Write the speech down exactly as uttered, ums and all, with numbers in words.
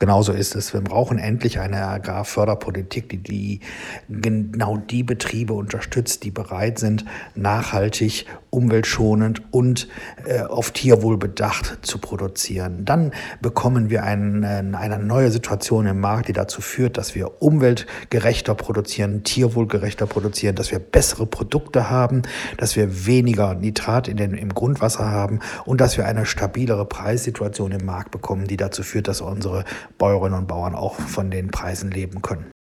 Genauso ist es. Wir brauchen endlich eine Agrarförderpolitik, die, die genau die Betriebe unterstützt, die bereit sind, nachhaltig, umweltschonend und äh, auf Tierwohl bedacht zu produzieren. Dann bekommen wir ein, eine neue Situation im Markt, die dazu führt, dass wir umweltgerechter produzieren, tierwohlgerechter produzieren, dass wir bessere Produkte haben, dass wir weniger Nitrat in den, im Grundwasser haben und dass wir eine stabilere Preissituation im Markt bekommen, die dazu führt, dass unsere Bäuerinnen und Bauern auch von den Preisen leben können.